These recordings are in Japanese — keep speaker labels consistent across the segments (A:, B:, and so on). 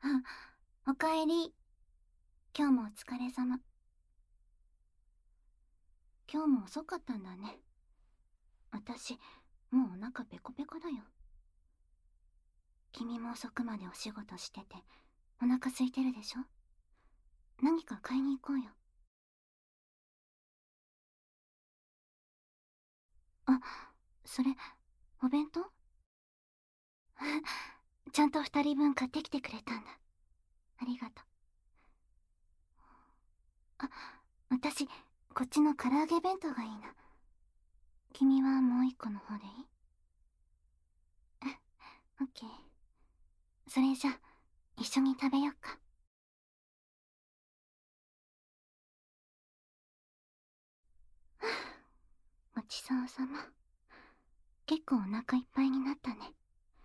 A: あ、おかえり。今日もお疲れ様。今日も遅かったんだね。私、もうお腹ペコペコだよ。君も遅くまでお仕事してて、お腹空いてるでしょ？何か買いに行こうよ。あ、それ、お弁当？ちゃんと2人分買ってきてくれたんだ。ありがとう。あ、私、こっちの唐揚げ弁当がいいな。君はもう一個の方でいい？オッケー。それじゃあ、一緒に食べよっか。ごちそうさま。結構お腹いっぱいになったね。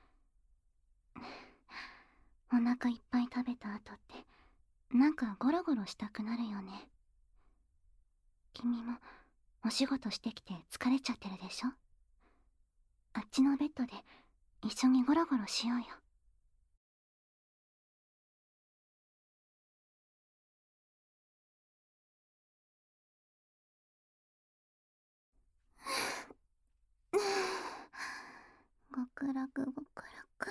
A: お腹いっぱい食べた後って、なんかゴロゴロしたくなるよね。君もお仕事してきて疲れちゃってるでしょ？あっちのベッドで一緒にゴロゴロしようよ。極楽極楽。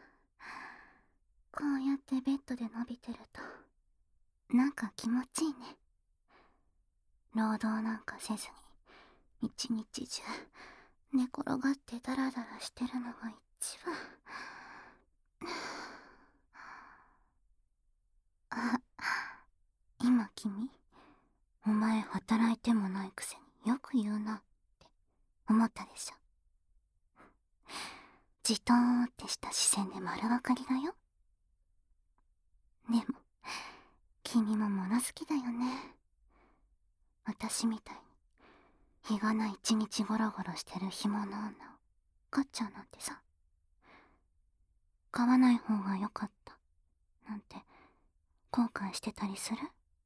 A: こうやってベッドで伸びてると、なんか気持ちいいね。労働なんかせずに、一日中寝転がってダラダラしてるのが一番。あ、今君、お前働いてもないくせによく言うなって思ったでしょ？じとーんってした視線で丸分かりだよ。でも、君も物好きだよね。私みたいに、日がない一日ゴロゴロしてる干物女を飼っちゃうなんてさ。飼わない方が良かった、なんて後悔してたりする？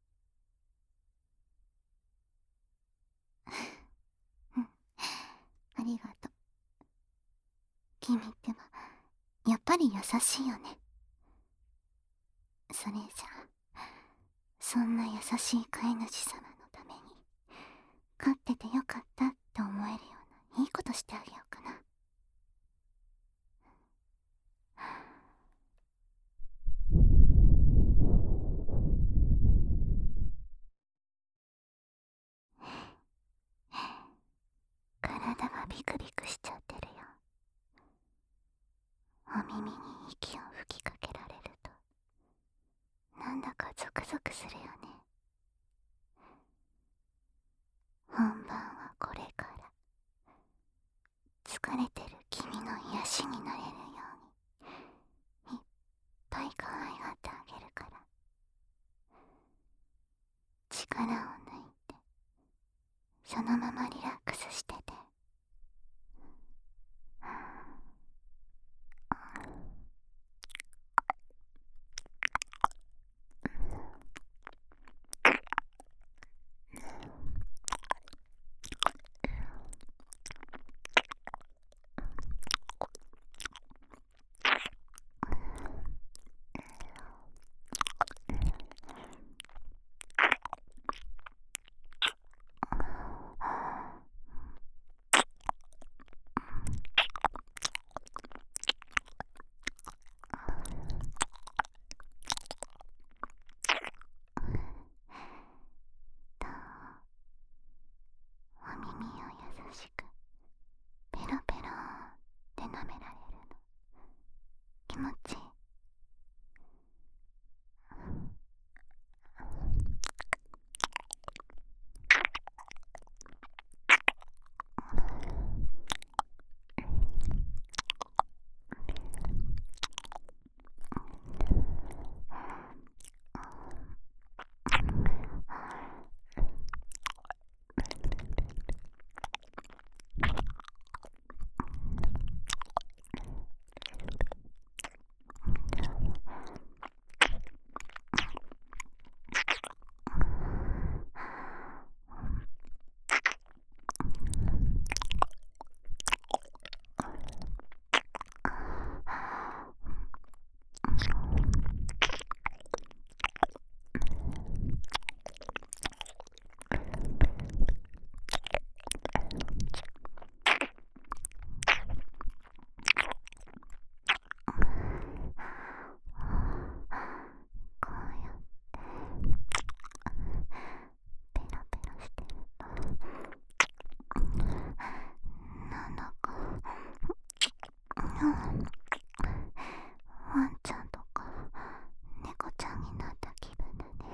A: うん、ありがとう。君ってば、やっぱり優しいよね。それじゃあ、そんな優しい飼い主様のために、飼っててよかったって思えるようないいことしてあげようかな。体がビクビクしちゃってるよ。お耳に息を吹きかけられると、なんだかゾクゾクするよね。本番はこれから。疲れてる君の癒しになれるように、いっぱい可愛がってあげるから。力を抜いて、そのままリラックスしてて。 ワンちゃんとか猫ちゃんになった気分だね。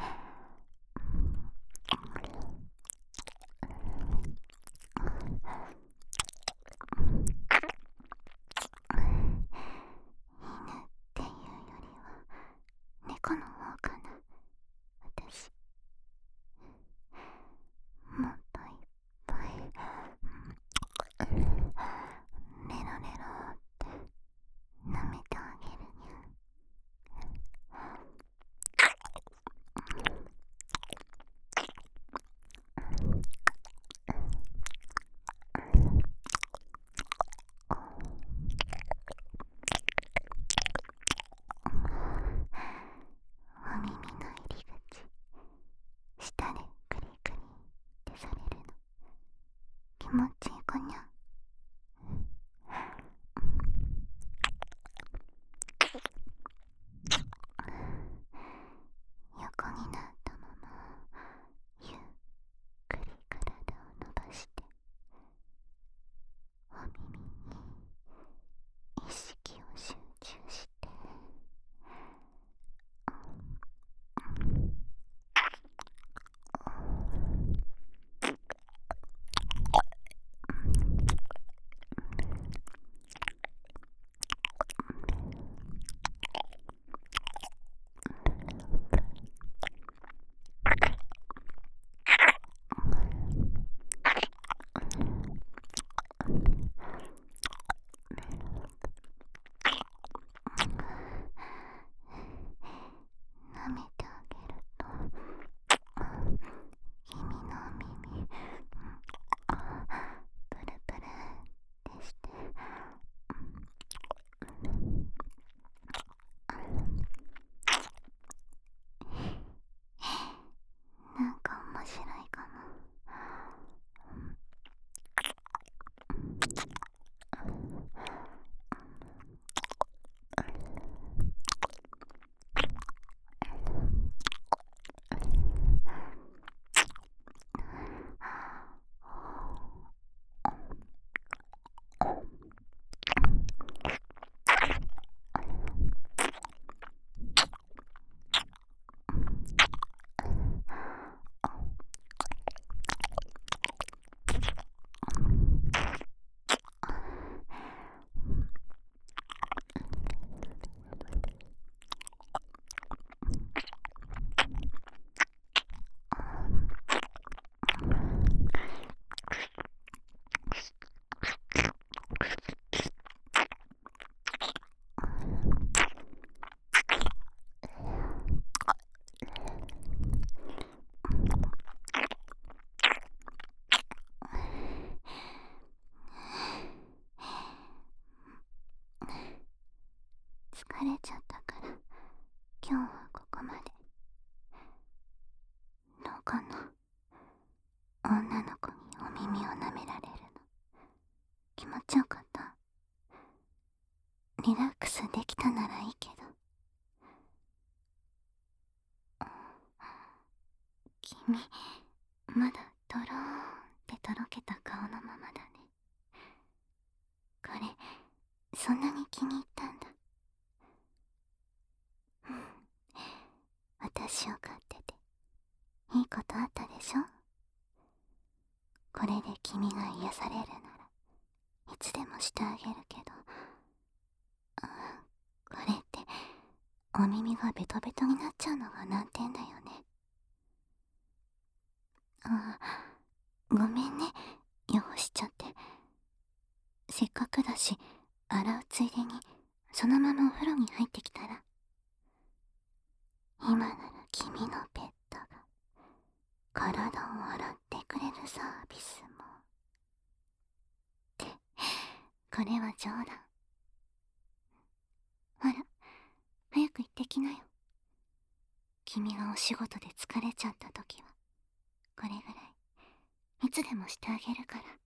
A: 犬っていうよりは猫の方かな、私。もっといっぱいレロレロって舐めてあげるにゃ。お耳の入り口、舌でクリクリってされるの気持ちいいかにゃ。横になったままゆっくり体を伸ばしてお耳に意識を集中して、舐めてあげると君の耳プルプルってしてなんか面白いかも。疲れちゃったから今日はここまで。どうかな、女の子にお耳を舐められるの気持ちよかった？リラックスできたならいいけど。君まだドローンってとろけた顔のままだね。これそんなに気に入ったんだ。私を飼ってていいことあったでしょ。これで君が癒されるならいつでもしてあげるけど、これってお耳がベトベトになっちゃうのが難点だよね。ごめんね、汚しちゃって。せっかくだし洗うついでにそのままお風呂に入ってきたら。今なら君のペットが体を洗ってくれるサービスも。ってこれは冗談。ほら早く行ってきなよ。君がお仕事で疲れちゃった時はこれぐらいいつでもしてあげるから。